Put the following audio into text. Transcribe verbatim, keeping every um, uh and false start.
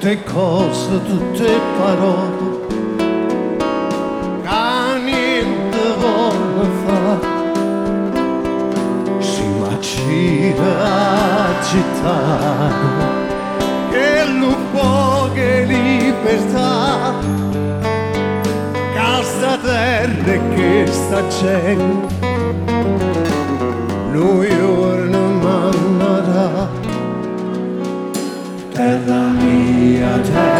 tutte cose, tutte parole che niente vuole fare. Si macina agitare che lo può che libertà, che sta terra e che sta gente noi ora mannerà. Terra mia, terra